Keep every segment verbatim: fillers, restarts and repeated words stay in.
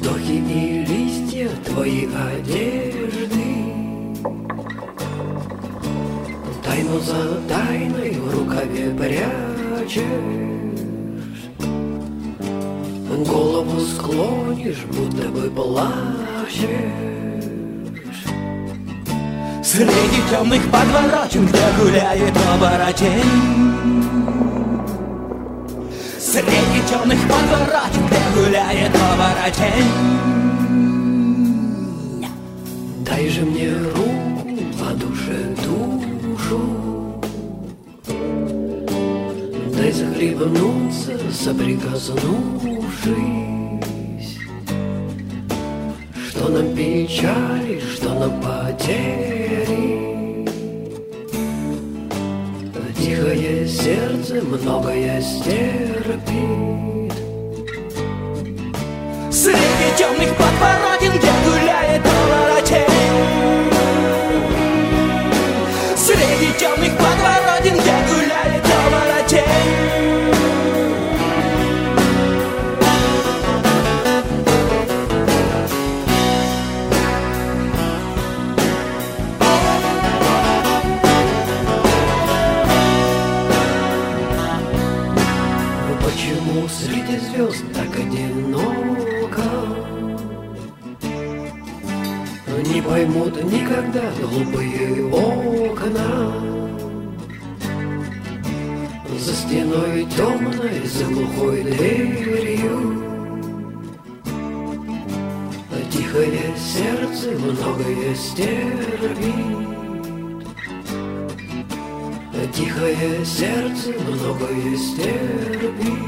вздохи и листья твои одежды. Тайну за тайной в рукаве прячешь, голову склонишь, будто бы плачешь. Среди темных подворотен, где гуляет оборотень. Среди темных подворотен, где гуляет оборотень. Дай же мне руку, по душе душу, дай захлебнуться, соприкоснувшись. Что нам печали, что нам потери, тихое сердце многое стерпит. Среди темных подворотен, где гуляет оборотень. Среди темных подворотен, где гуляет оборотень. Почему среди звезд так одиноко? Не поймут никогда глупые окна. За стеной темной, за глухой дверью тихое сердце многое стерпит. Тихое сердце многое стерпит.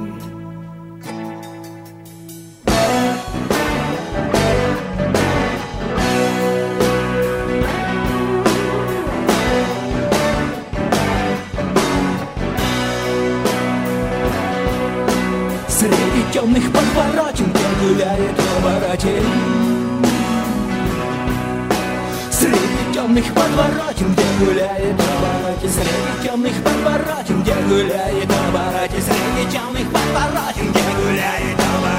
Среди темных подворотен, где гуляет оборотень. Среди темных подворотен, где гуляет оборотень. Среди темных подворотен, где гуляет оборотень. Среди темных подворотен, где гуляет оборотень.